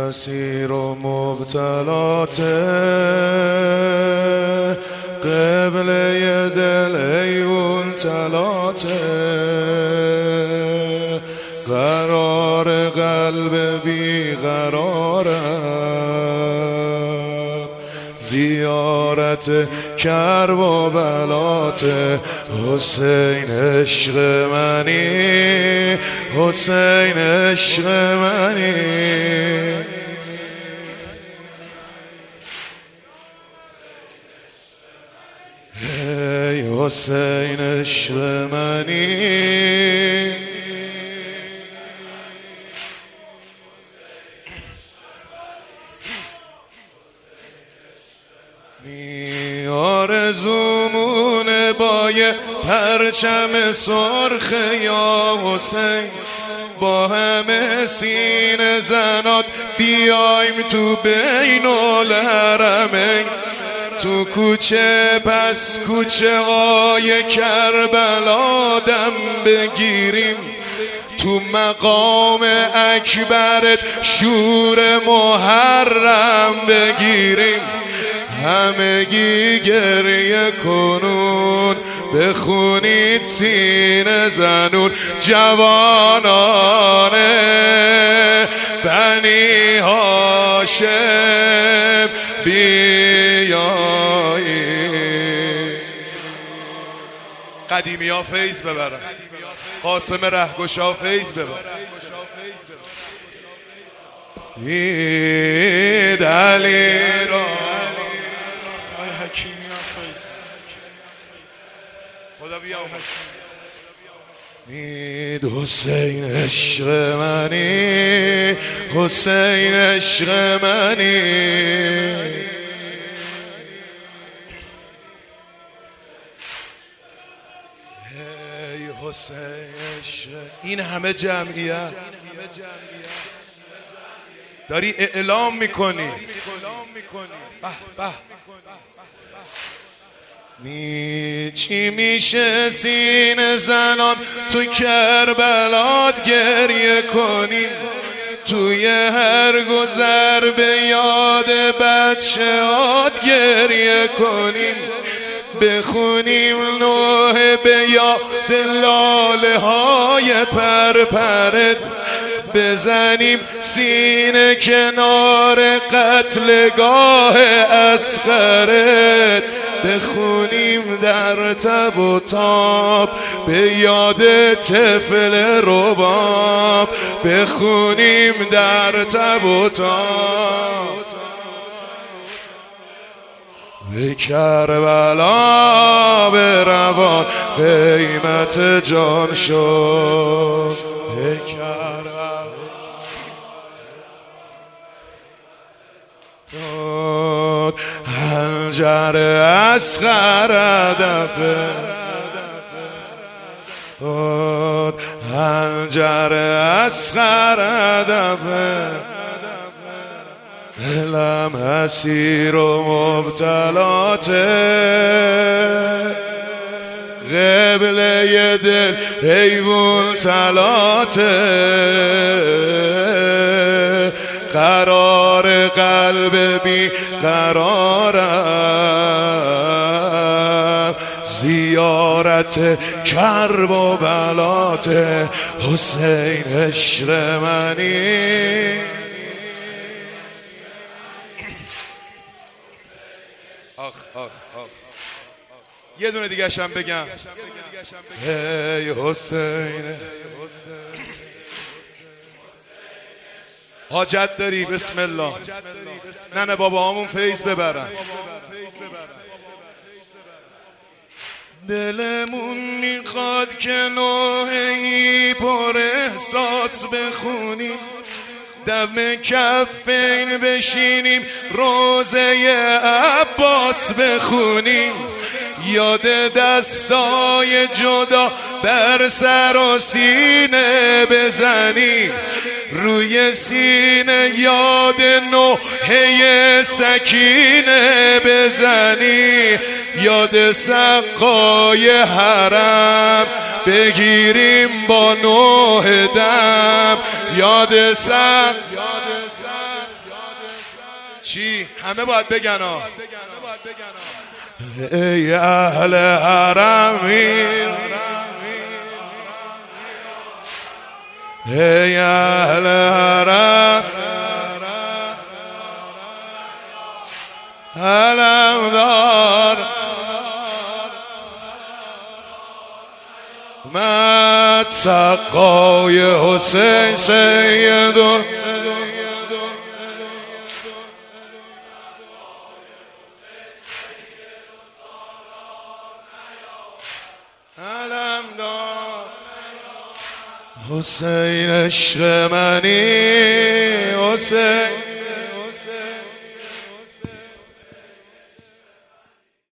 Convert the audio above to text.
اسیر و مبتلات قبله دل ایون تلاته قرار قلب بیقرارم زیارت کرب و بلات حسین عشق منی حسین عشق منی ای حسین عشق منی می آرزومونه با یه پرچم سرخ یا حسین با همه سینه زنات بیایم تو بین الحرمین تو کوچه پس کوچه های کربلا دم بگیریم تو مقام اکبرت شور محرم بگیریم همگی گریه کنون بخونید سینه زنون جوانان بنی هاشم بیایید قدیمی ها فیض ببرن قاسم رهگشا فیض ببرن اید علی را خدا بیا مید حسین عشق منی حسین عشق منی ای حسین عشق این همه جمعیت داری اعلام میکنی چی میشه سینه زنان تو کربلات گریه کنیم توی هر گذر به یاد بچه‌هات گریه کنیم بخونیم نوحه به یاد لاله های پرپرت بزنیم سینه کنار قتلگاه اصغرت بخونیم در تب و تاب به یاد طفل رباب بخونیم در تب و تاب به کربلا به روان قیمت جان شد به کربلا هنجر اصغر دفه هنجر اصغر دفه دلم اسیر و مبتلات قبله دل حیوان تلات قرار قلب بی قرارم زیارت کرب و بلات حسین عشق منی آخ آخ آخ یه دونه دیگه شم بگم ای حسین حاجت داری بسم الله ننه بابا همون فیض ببرن دلمون میخواد که نوحه‌ای پر احساس بخونیم دم کفین بشینیم روزه عباس بخونیم یاد دستای جدا بر سر و سینه بزنیم روی سینه یاد نوحه سکینه بزنی یاد سقای حرم بگیریم با نوح دم یاد چی؟ همه باید بگن ها. ای اهل حرمین، ای اهل حرم، علمدار مد سقای حسین سیدو علمدار حسین عشق منی حسین